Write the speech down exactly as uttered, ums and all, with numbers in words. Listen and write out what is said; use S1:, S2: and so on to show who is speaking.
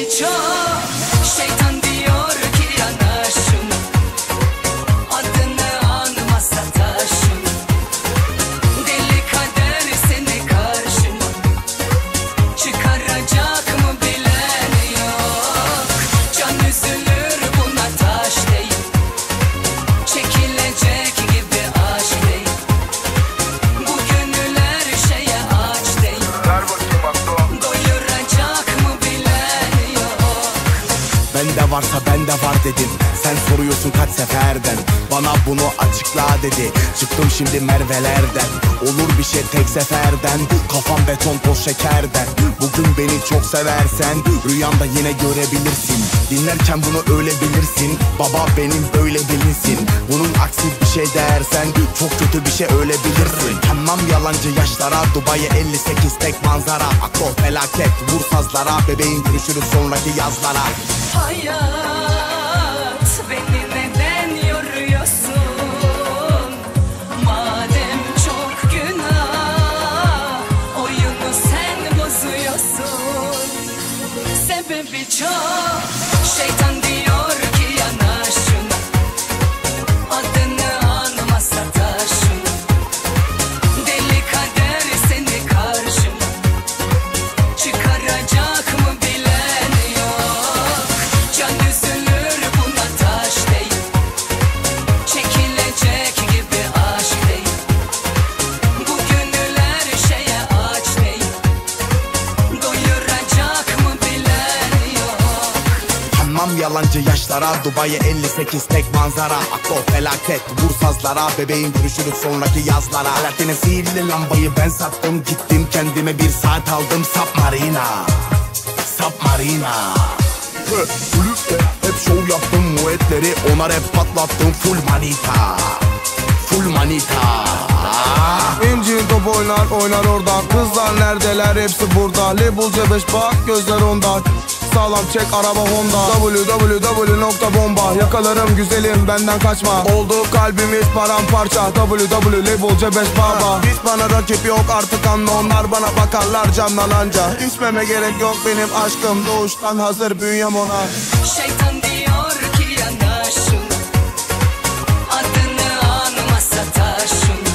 S1: çok. Şeytan diyor ki yanaş şuna, adını anmasa taşın. Deli kader seni karşıma, çıkaracak mı bilen yok. Can üzülür buna taş değil, çekilecek gibi aşk değil. Bu gönüller şeye aç değil, doyuracak mı bilen yok.
S2: Bende varsa bende var dedim. Sen soruyorsun kaç seferden, bana bunu açıkla dedi. Çıktım şimdi Merve'lerden, olur bir şey tek seferden. Kafam beton toz şekerden. Bugün beni çok seversen rüyanda yine görebilirsin. Dinlerken bunu öyle bilirsin, baba benim böyle bilinsin. Bunun aksi bir şey dersen çok kötü bir şey öyle bilirsin. Kanmam yalancı yaşlara, Dubai elli sekiz tek manzara. Akor felaket vur sazlara, bebeğin görüşürüz sonraki yazlara.
S1: Hayat, beni neden yoruyorsun? Madem çok günah, oyunu sen bozuyorsun. Sebebi çok. Şeytan diyor ki yanaş şuna, adını anmasa taşın. Deli kader seni karşıma, çıkaracak mı bilen yok. Can üzülür buna taş değil, çekilecek gibi aşk değil. Bu gönüller şeye aç değil, doyuracak mı bilen yok.
S2: Kanmam yalancı yaşlara, Dubai elli sekiz tek manzara. Akor felaket vur sazlara, bebeğin görüşürüz sonraki yazlara. Alaaddin'e sihirli lambayı ben sattım, gittim kendime bir saat aldım. Submarina, Submarina. Kulüpte hep şov yaptım, muetleri onar hep patlattım. Full manita, full manita.
S3: İnci top oynar oynar oradan. Kızlar neredeler hepsi burada. Label C beş bak gözler onda. Sağlam çek araba Honda. w w w nokta bomba. Yakalarım güzelim benden kaçma. Oldu kalbimiz paramparça. w w w Label C beş baba. Hiç bana rakip yok artık anla, onlar bana bakarlar camdan anca. İçmeme gerek yok benim aşkım, doğuştan hazır bünyem ona.
S1: Şeytan diyor ki yanaş şuna, adını anmasa taşın.